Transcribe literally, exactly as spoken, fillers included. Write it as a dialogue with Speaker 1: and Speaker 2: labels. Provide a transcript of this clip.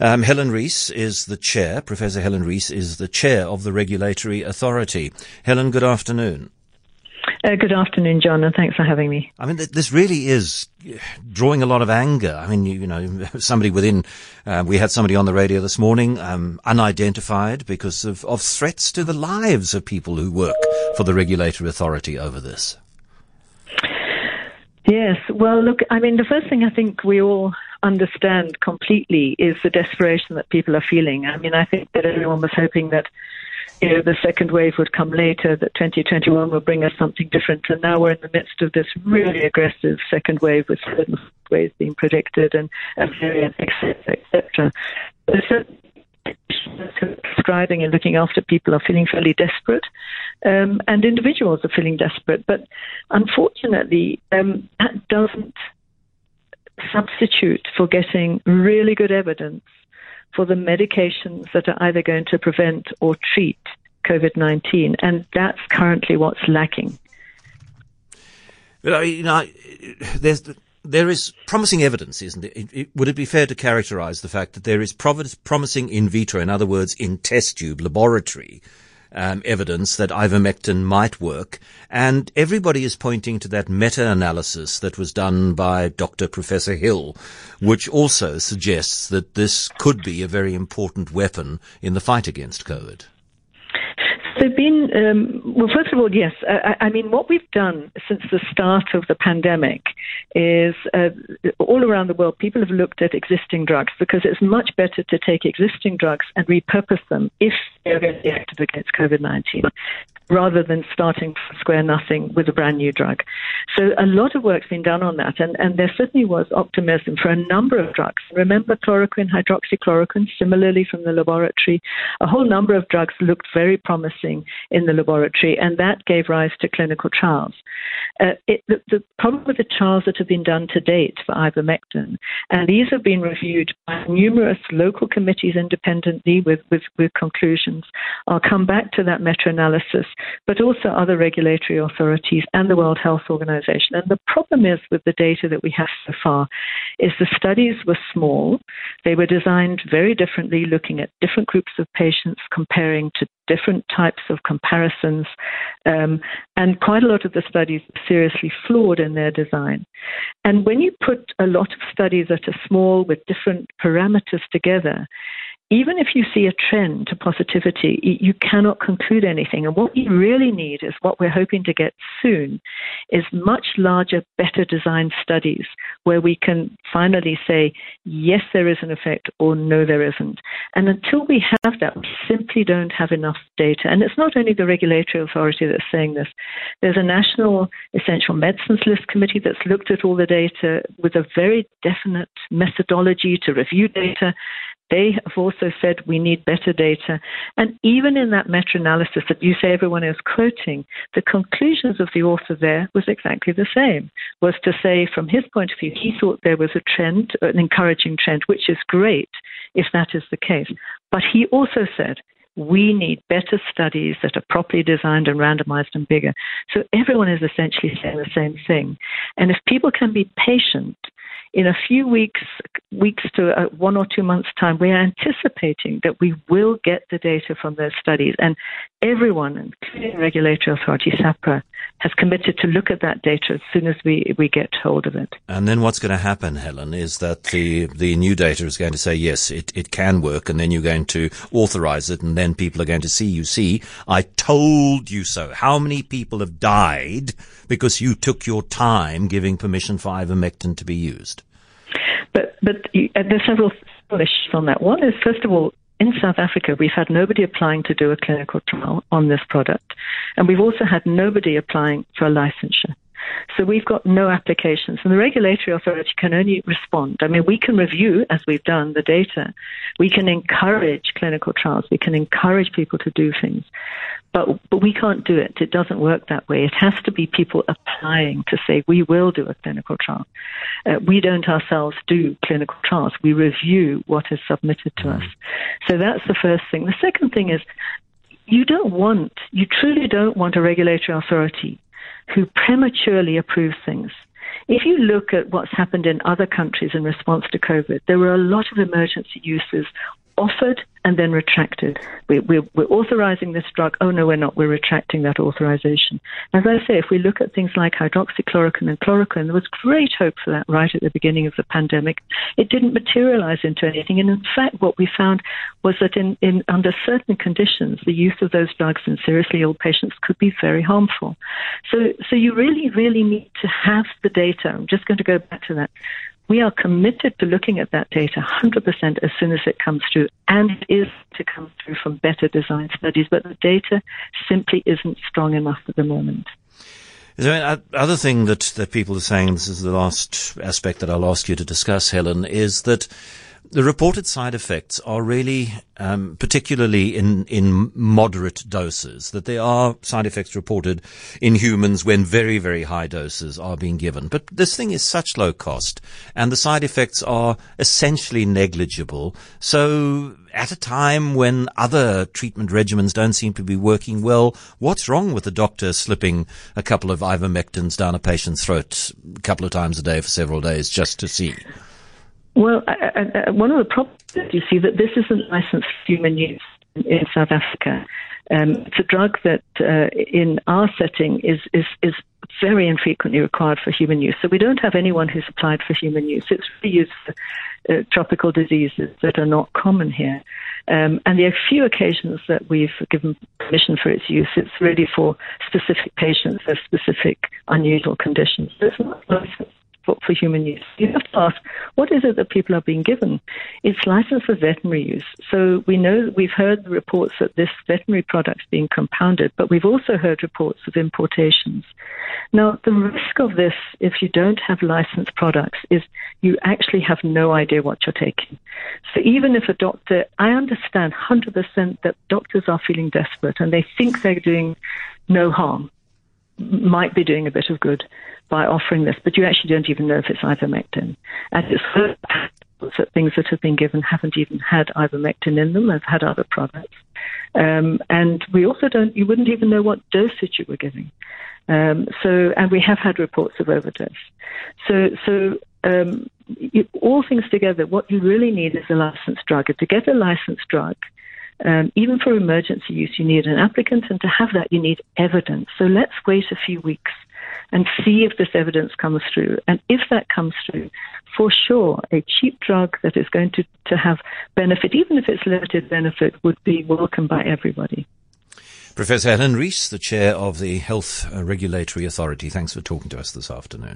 Speaker 1: Um, Helen Rees is the chair, Professor Helen Rees is the chair of the Regulatory Authority. Helen, good afternoon.
Speaker 2: Uh, good afternoon, John, and thanks for having me.
Speaker 1: I mean, th- this really is drawing a lot of anger. I mean, you, you know, somebody within, uh, we had somebody on the radio this morning, um, unidentified because of, of threats to the lives of people who work for the Regulatory Authority over this.
Speaker 2: Yes, well, look, I mean, the first thing I think we all understand completely is the desperation that people are feeling. I mean, I think that everyone was hoping that, you know, the second wave would come later, that twenty twenty-one will bring us something different. And now we're in the midst of this really aggressive second wave with certain waves being predicted and, and variants, et cetera, et cetera. So prescribing and looking after people are feeling fairly desperate, um, and individuals are feeling desperate. But unfortunately, um, that doesn't substitute for getting really good evidence for the medications that are either going to prevent or treat COVID nineteen, and that's currently what's lacking.
Speaker 1: But, you know, there's... There is promising evidence, isn't it? It, it? Would it be fair to characterize the fact that there is prov- promising in vitro, in other words, in test tube laboratory um, evidence that ivermectin might work, and everybody is pointing to that meta-analysis that was done by Doctor Professor Hill, which also suggests that this could be a very important weapon in the fight against COVID.
Speaker 2: There've been, um, well, first of all, yes. I, I mean, what we've done since the start of the pandemic is uh, all around the world, people have looked at existing drugs because it's much better to take existing drugs and repurpose them if they're going to be active against COVID nineteen, rather than starting from square nothing with a brand new drug. So a lot of work's been done on that, and, and there certainly was optimism for a number of drugs. Remember chloroquine, hydroxychloroquine, similarly from the laboratory. A whole number of drugs looked very promising in the laboratory, and that gave rise to clinical trials. Uh, it, the, the problem with the trials that have been done to date for ivermectin, and these have been reviewed by numerous local committees independently with, with, with conclusions. I'll come back to that meta-analysis, but also other regulatory authorities and the World Health Organization. And the problem is with the data that we have so far is the studies were small. They were designed very differently, looking at different groups of patients, comparing to different types of comparisons, um, and quite a lot of the studies are seriously flawed in their design. And when you put a lot of studies that are small with different parameters together, even if you see a trend to positivity, you cannot conclude anything. And what we really need is what we're hoping to get soon is much larger, better designed studies where we can finally say, yes, there is an effect, or no, there isn't. And until we have that, we simply don't have enough data. And it's not only the regulatory authority that's saying this. There's a National Essential Medicines List committee that's looked at all the data with a very definite methodology to review data. They have also said we need better data. And even in that meta-analysis that you say everyone is quoting, the conclusions of the author there was exactly the same, was to say from his point of view, he thought there was a trend, an encouraging trend, which is great if that is the case. But he also said, we need better studies that are properly designed and randomized and bigger. So everyone is essentially saying the same thing. And if people can be patient, in a few weeks, weeks to uh, one or two months' time, we are anticipating that we will get the data from those studies. And everyone, including the regulatory authority, SAHPRA, has committed to look at that data as soon as we, we get hold of it.
Speaker 1: And then what's going to happen, Helen, is that the, the new data is going to say, yes, it, it can work, and then you're going to authorize it, and then people are going to see, you see, I told you so. How many people have died because you took your time giving permission for ivermectin to be used?
Speaker 2: But but you, uh, there's several issues on that. One is, first of all, in South Africa, we've had nobody applying to do a clinical trial on this product, and we've also had nobody applying for a licensure. So we've got no applications, and the regulatory authority can only respond. I mean, we can review, as we've done, the data. We can encourage clinical trials. We can encourage people to do things. But, but we can't do it. It doesn't work that way. It has to be people applying to say, we will do a clinical trial. Uh, we don't ourselves do clinical trials. We review what is submitted to us. So that's the first thing. The second thing is, you don't want, you truly don't want a regulatory authority who prematurely approves things. if you look at what's happened in other countries in response to COVID, there were a lot of emergency uses offered and then retracted. We, we're, we're authorizing this drug. Oh, no, we're not. We're retracting that authorization. As I say, if we look at things like hydroxychloroquine and chloroquine, there was great hope for that right at the beginning of the pandemic. It didn't materialize into anything. And in fact, what we found was that in, in under certain conditions, the use of those drugs in seriously ill patients could be very harmful. So, so you really, really need to have the data. I'm just going to go back to that. We are committed to looking at that data one hundred percent as soon as it comes through, and it is to come through from better design studies, but the data simply isn't strong enough at the moment.
Speaker 1: Is there any other thing that, that people are saying, this is the last aspect that I'll ask you to discuss, Helen, is that the reported side effects are really, um, particularly in, in moderate doses, that there are side effects reported in humans when very, very high doses are being given. But this thing is such low cost, and the side effects are essentially negligible. So at a time when other treatment regimens don't seem to be working well, what's wrong with the doctor slipping a couple of ivermectins down a patient's throat a couple of times a day for several days just to see?
Speaker 2: Well, I, I, one of the problems is, you see, that this isn't licensed for human use in South Africa. Um, it's a drug that uh, in our setting is, is, is very infrequently required for human use. So we don't have anyone who's applied for human use. It's really used for uh, tropical diseases that are not common here. Um, and there are few occasions that we've given permission for its use. It's really for specific patients with specific unusual conditions. It's not licensed For, for human use. You have to ask, what is it that people are being given? It's licensed for veterinary use. So we know, we've heard the reports that this veterinary product's being compounded, but we've also heard reports of importations. Now, the risk of this, if you don't have licensed products, is you actually have no idea what you're taking. So even if a doctor, I understand one hundred percent that doctors are feeling desperate and they think they're doing no harm, might be doing a bit of good by offering this, but you actually don't even know if it's ivermectin. And it's that things that have been given haven't even had ivermectin in them, have had other products. Um, and we also don't, you wouldn't even know what dosage you were giving. Um, so, and we have had reports of overdose. So, so um, you, all things together, what you really need is a licensed drug. And to get a licensed drug, Um, even for emergency use, you need an applicant, and to have that, you need evidence. So let's wait a few weeks and see if this evidence comes through. And if that comes through, for sure, a cheap drug that is going to, to have benefit, even if it's limited benefit, would be welcomed by everybody.
Speaker 1: Professor Helen Rees, the chair of the Health Regulatory Authority, thanks for talking to us this afternoon.